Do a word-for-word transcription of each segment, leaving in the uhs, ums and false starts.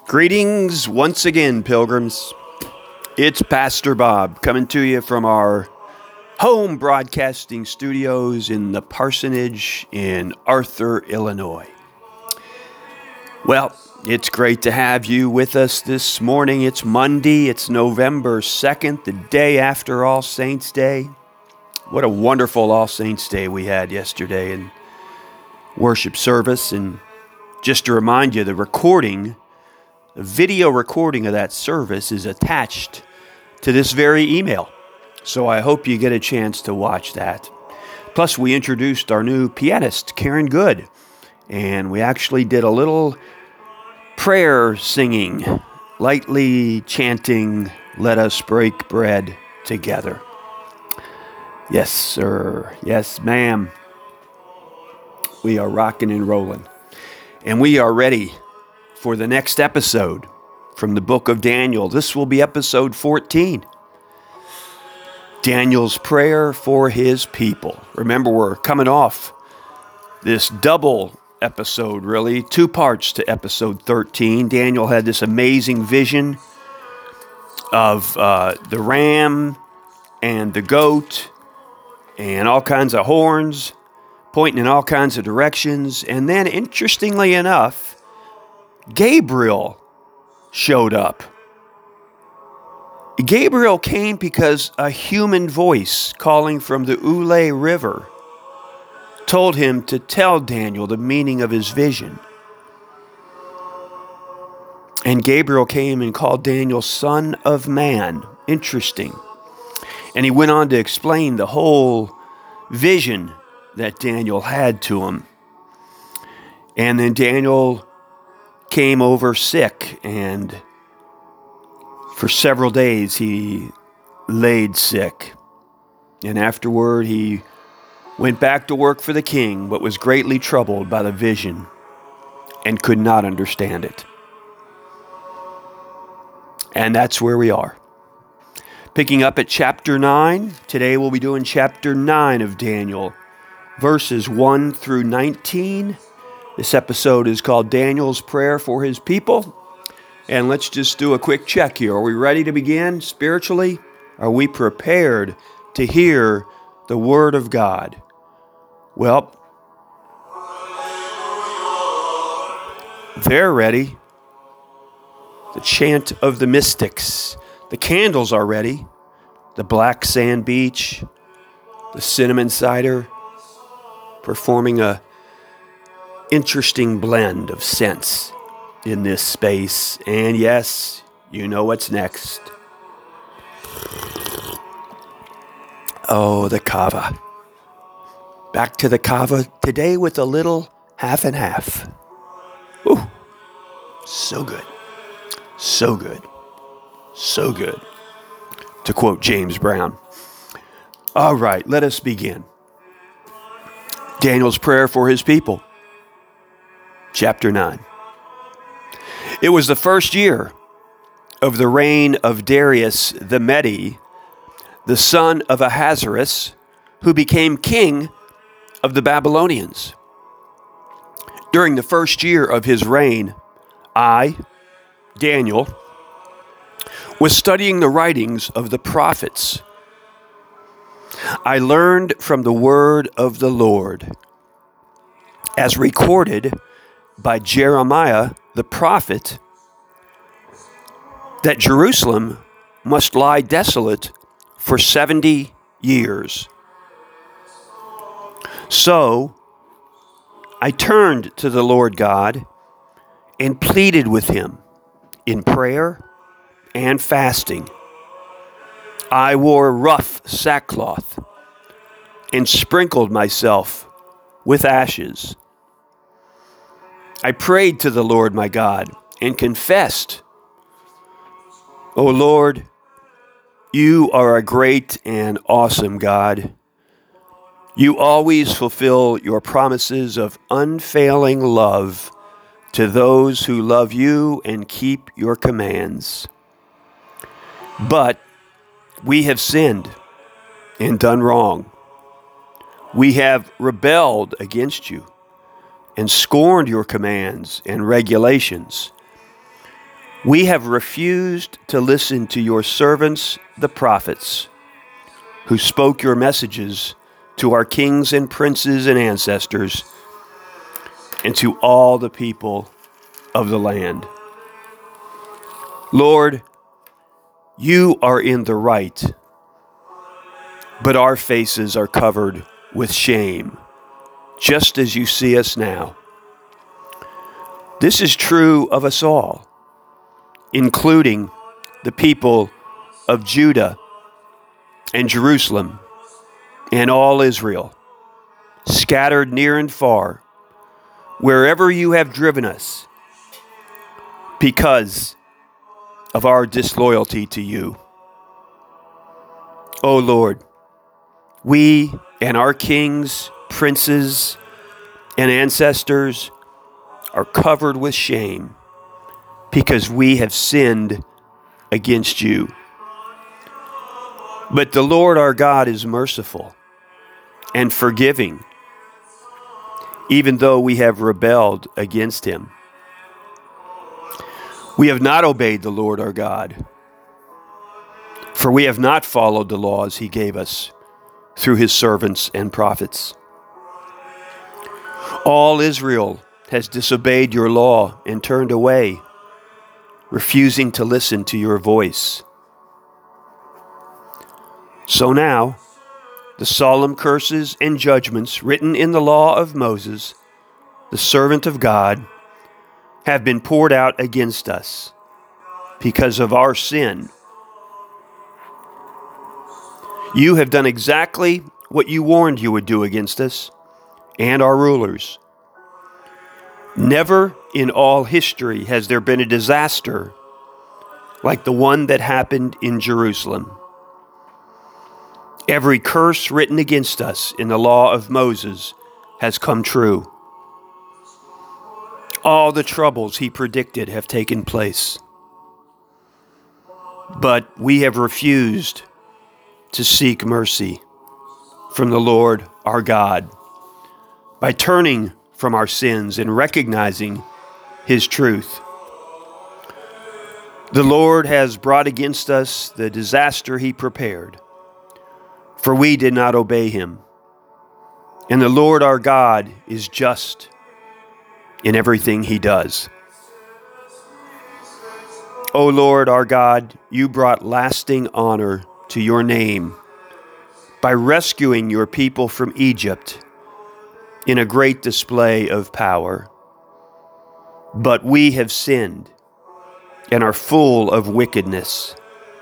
Greetings once again, pilgrims. It's Pastor Bob coming to you from our home broadcasting studios in the parsonage in Arthur, Illinois. Well, it's great to have you with us this morning. It's Monday. It's November second, the day after All Saints' Day. What a wonderful All Saints' Day we had yesterday in worship service. And just to remind you, the recording The video recording of that service is attached to this very email, so I hope you get a chance to watch that. Plus, we introduced our new pianist, Karen Good, and we actually did a little prayer singing, lightly chanting, "Let us break bread together." Yes, sir. Yes, ma'am. We are rocking and rolling, and we are ready for the next episode from the book of Daniel. This will be episode fourteen. Daniel's prayer for his people. Remember, we're coming off this double episode, really, two parts to episode thirteen. Daniel had this amazing vision of uh, the ram and the goat and all kinds of horns pointing in all kinds of directions. And then, interestingly enough, Gabriel showed up. Gabriel came because a human voice calling from the Ulai River told him to tell Daniel the meaning of his vision. And Gabriel came and called Daniel Son of Man. Interesting. And he went on to explain the whole vision that Daniel had to him. And then Daniel came over sick, and for several days he laid sick. And afterward he went back to work for the king, but was greatly troubled by the vision and could not understand it. And that's where we are. Picking up at chapter nine. Today we'll be doing chapter nine of Daniel, verses one through nineteen. This episode is called Daniel's Prayer for His People. And let's just do a quick check here. Are we ready to begin spiritually? Are we prepared to hear the Word of God? Well, they're ready. The chant of the mystics. The candles are ready. The black sand beach. The cinnamon cider. Performing a interesting blend of scents in this space. And yes, you know what's next. Oh, the kava. Back to the kava today with a little half and half. Ooh, so good. So good. So good. To quote James Brown. All right, let us begin. Daniel's prayer for his people. Chapter nine. It was the first year of the reign of Darius the Mede, the son of Ahasuerus, who became king of the Babylonians. During the first year of his reign, I, Daniel, was studying the writings of the prophets. I learned from the word of the Lord, as recorded by Jeremiah the prophet, that Jerusalem must lie desolate for seventy years. So I turned to the Lord God and pleaded with him in prayer and fasting. I wore rough sackcloth and sprinkled myself with ashes. I prayed to the Lord my God and confessed, O Lord, you are a great and awesome God. You always fulfill your promises of unfailing love to those who love you and keep your commands. But we have sinned and done wrong. We have rebelled against you and scorned your commands and regulations. We have refused to listen to your servants, the prophets, who spoke your messages to our kings and princes and ancestors, and to all the people of the land. Lord, you are in the right, but our faces are covered with shame, just as you see us now. This is true of us all, including the people of Judah and Jerusalem and all Israel, scattered near and far, wherever you have driven us, because of our disloyalty to you. O Lord, we and our kings, princes, and ancestors are covered with shame because we have sinned against you. But the Lord our God is merciful and forgiving, even though we have rebelled against him. We have not obeyed the Lord our God, for we have not followed the laws he gave us through his servants and prophets. All Israel has disobeyed your law and turned away, refusing to listen to your voice. So now, the solemn curses and judgments written in the law of Moses, the servant of God, have been poured out against us because of our sin. You have done exactly what you warned you would do against us and our rulers. Never in all history has there been a disaster like the one that happened in Jerusalem. Every curse written against us in the law of Moses has come true. All the troubles he predicted have taken place. But we have refused to seek mercy from the Lord our God by turning from our sins and recognizing his truth. The Lord has brought against us the disaster he prepared, for we did not obey him. And the Lord our God is just in everything he does. O Lord our God, you brought lasting honor to your name by rescuing your people from Egypt in a great display of power. But we have sinned and are full of wickedness.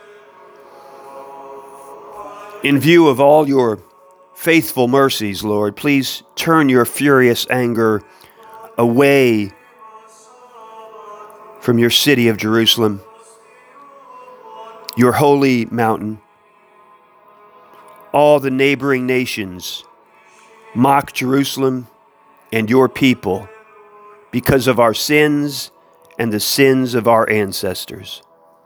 In view of all your faithful mercies, Lord, please turn your furious anger away from your city of Jerusalem, your holy mountain. All the neighboring nations mock Jerusalem and your people because of our sins and the sins of our ancestors.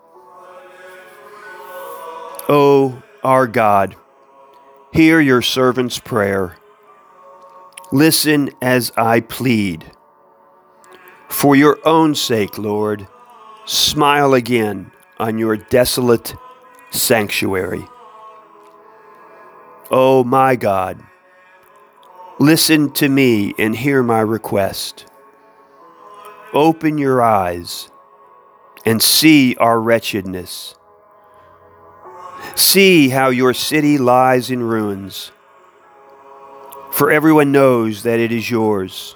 O our God, hear your servant's prayer. Listen as I plead. For your own sake, Lord, smile again on your desolate sanctuary. O my God, listen to me and hear my request. Open your eyes and see our wretchedness. See how your city lies in ruins, for everyone knows that it is yours.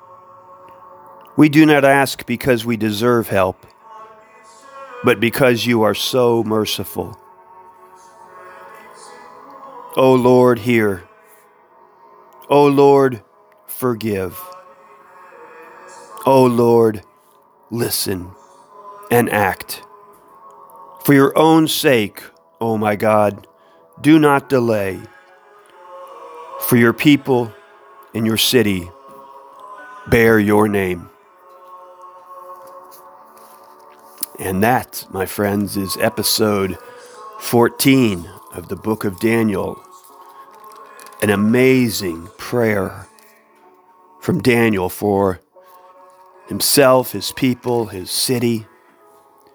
We do not ask because we deserve help, but because you are so merciful. O Lord, hear. O Lord, forgive. O Lord, listen and act. For your own sake, O my God, do not delay. For your people and your city bear your name. And that, my friends, is episode fourteen of the book of Daniel. An amazing prayer from Daniel for himself, his people, his city,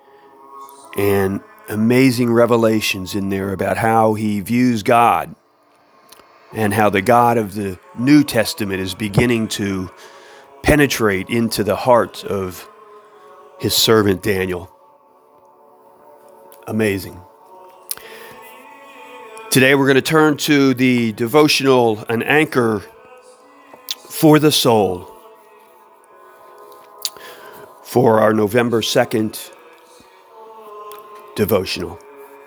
and amazing revelations in there about how he views God and how the God of the New Testament is beginning to penetrate into the heart of his servant Daniel. Amazing. Today we're going to turn to the devotional, An Anchor for the Soul, for our November second devotional.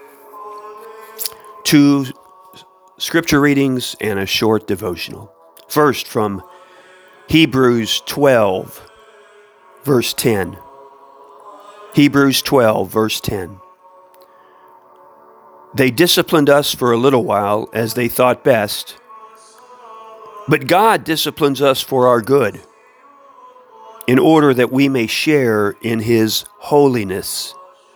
Two scripture readings and a short devotional. First, from Hebrews twelve, verse ten. Hebrews twelve, verse ten. They disciplined us for a little while as they thought best, but God disciplines us for our good, in order that we may share in his holiness.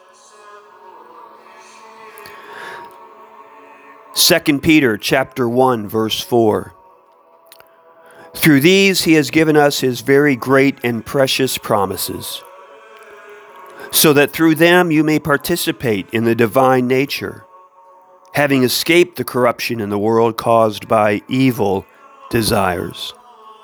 Second Peter chapter one, verse four. Through these he has given us his very great and precious promises, so that through them you may participate in the divine nature, having escaped the corruption in the world caused by evil desires.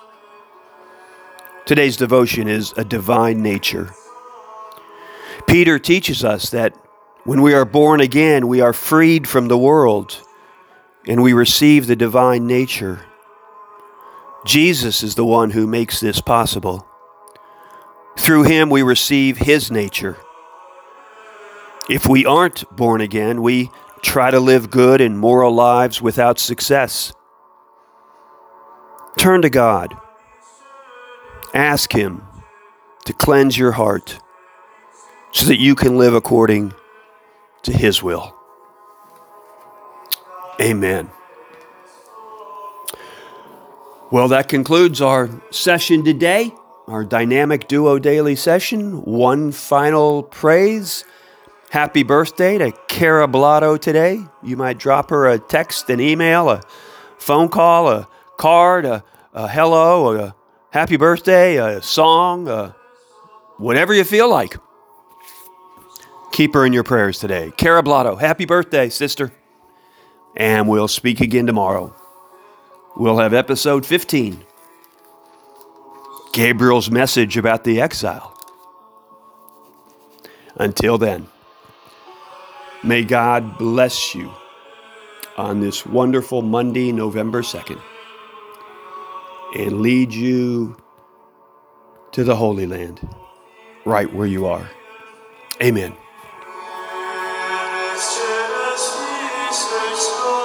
Today's devotion is a divine nature. Peter teaches us that when we are born again, we are freed from the world and we receive the divine nature. Jesus is the one who makes this possible. Through him, we receive his nature. If we aren't born again, we try to live good and moral lives without success. Turn to God. Ask him to cleanse your heart so that you can live according to his will. Amen. Well, that concludes our session today, our dynamic duo daily session. One final praise. Happy birthday to Cara Blotto today. You might drop her a text, an email, a phone call, a card, a, a hello, a happy birthday, a song, a whatever you feel like. Keep her in your prayers today. Cara Blotto, happy birthday, sister. And we'll speak again tomorrow. We'll have episode fifteen. Gabriel's message about the exile. Until then, may God bless you on this wonderful Monday, November second, and lead you to the Holy Land, right where you are. Amen. Let's